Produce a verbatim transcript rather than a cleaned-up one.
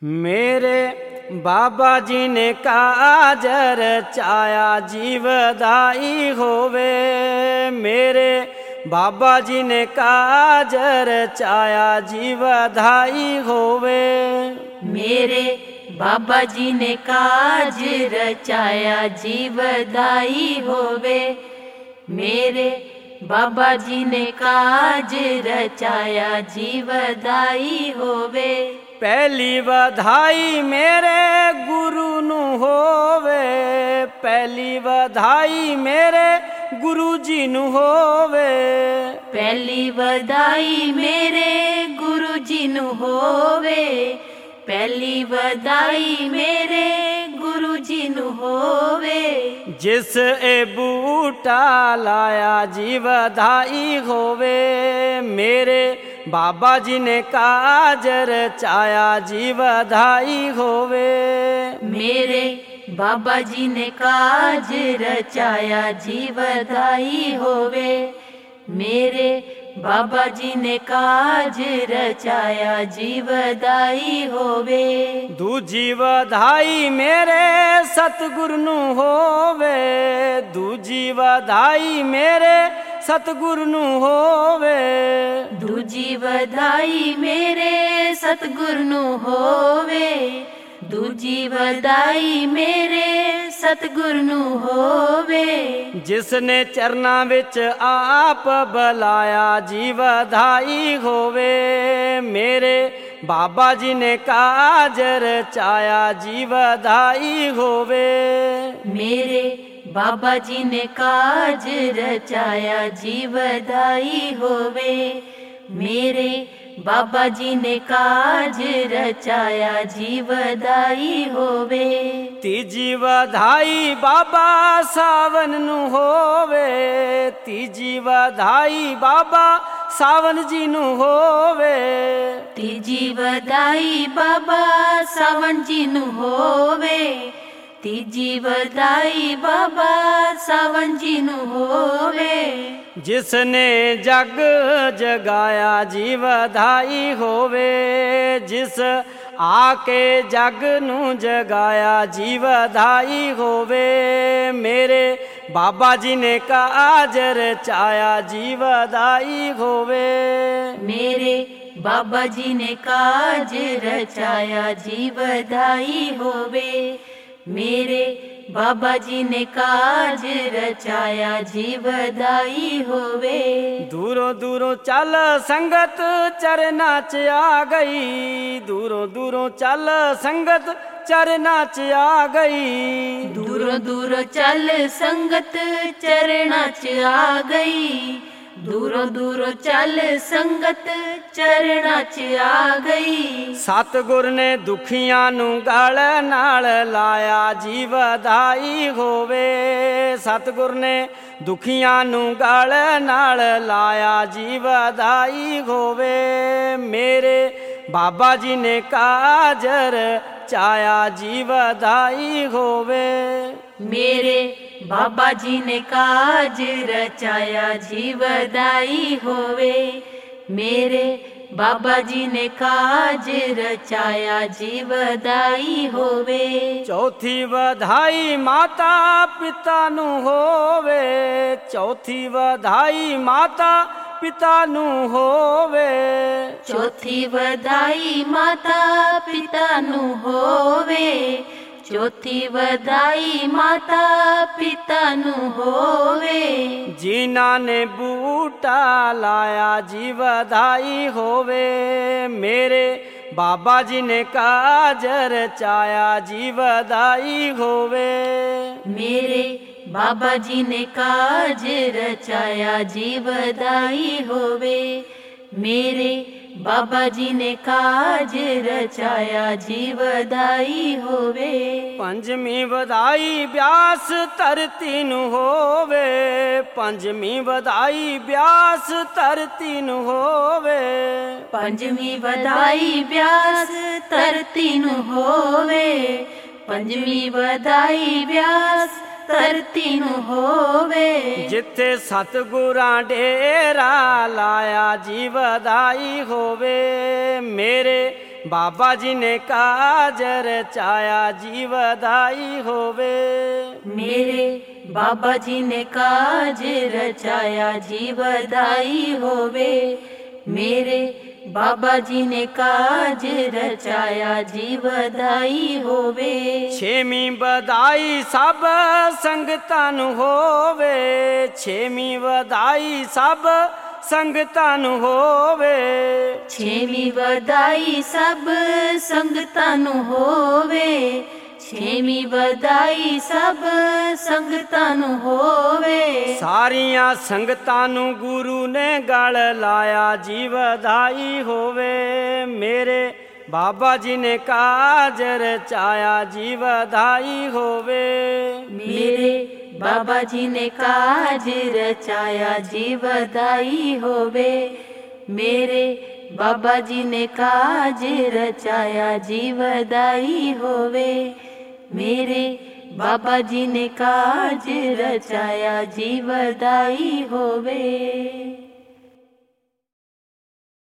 मेरे बाबा जी ने काज रचाया जीवदाई होवे। मेरे बाबा जी ने काज रचाया जीवदाई होवे। मेरे बाबा जी ने काज रचाया जीवदाई होवे। मेरे बाबा जी ने काज रचाया जीवदाई होवे। पहली बधाई मेरे गुरु नू होवे। पहली बधाई मेरे गुरु जी नू होवे। पहली बधाई मेरे गुरु जी नू होवे। पहली बधाई मेरे गुरु जी नू होवे। जिस ए बूटा लाया जी बधाई होवे। मेरे बाबा जी ने काज रचाया जी बधाई होवे। मेरे बाबा जी ने काज रचाया जी बधाई होवे। मेरे बाबा जी ने काज रचाया जी बधाई होवे। दूजी बधाई मेरे सतगुरु नू होवे। दूजी बधाई मेरे सतगुरु नू होवे। दूजी बधाई मेरे सतगुरु नू होवे। दूजी बधाई मेरे सतगुरु नू होवे। जिसने चरना विच आप बलाया जी बधाई होवे। मेरे बाबा जी ने काज रचाया जी बधाई होवे। मेरे बाबा जी ने काज रचाया जी बधाई होवे। मेरे बाबा जी ने काज रचाया जी बधाई होवे। तीजी बधाई बाबा सावन नू होवे। तीजी बधाई बाबा सावन जी नू होवे। तीजी बधाई बाबा सावन जी नू होवे। तीजी बधाई बाबा सावन जी नू होवे। जिसने जग जगाया जी बधाई होवे। जिस आके जग नू जगाया जी बधाई होवे। मेरे बाबा जी ने काज रचाया जी बधाई होवे। मेरे बाबा जी ने काज रचाया जी बधाई होवे। मेरे बाबा जी ने काज रचाया जी बधाई होवे। दूरों दूरों चल संगत चरना च आ गई। दूरों दूरों चल संगत चरना च आ गई। दूरों दूरों चल संगत चरना च आ गई। दूरों दूरों चल संगत चरना च आ गई। सतगुर ने दुखियां नू गल नाल लाया जी बधाई होवे। सतगुर ने दुखियां नू गल नाल लाया जी बधाई होवे। मेरे बाबा जी ने काज रचाया जी बधाई होवे। मेरे बाबा जी ने काज रचाया जी बधाई होवे। मेरे बाबा जी ने काज रचाया जी बधाई होवे। चौथी बधाई माता पिता नू होवे। चौथी बधाई माता पिता नू होवे। चौथी बधाई माता पिता नू होवे। चौथी बधाई माता पिता नू होवे। जिन्ना ने बूटा लाया जी बधाई होवे। मेरे बाबा जी ने काज रचाया जी बधाई होवे। मेरे बाबा जी ने काज रचाया जी बधाई होवे। मेरे बाबा जी ने काज रचाया जी बधाई होवे। पंजमी बधाई ब्यास धरती नू होवे। पंजमी बधाई ब्यास धरती नू होवे। पंजमी बधाई ब्यास धरती नू होवे। पंजमी बधाई ब्यास धरती नू होवे। जिथे सतगुरां डेरा लाया जी बधाई होवे। मेरे बाबा जी ने काज रचाया जी बधाई होवे। मेरे बाबा जी ने काज रचाया जी बधाई होवे। मेरे बाबा जी ने काज रचाया जी बधाई होवे। छेवीं बधाई सब संगतां नूं होवे। छेवीं बधाई सब संगतां नूं होवे। छेवीं बधाई सब संगतां नूं होवे। छेवीं बधाई सब संगतां नूं होवे। सारियां संगतां नूं गुरु ने गल लाया जी बधाई होवे। मेरे बाबा जी ने काज रचाया जी बधाई होवे। मेरे बाबा जी ने काज रचाया जी बधाई होवे। मेरे बाबा जी ने काज रचाया जी बधाई होवे। मेरे बाबा जी ने काज रचाया जी बधाई होवे।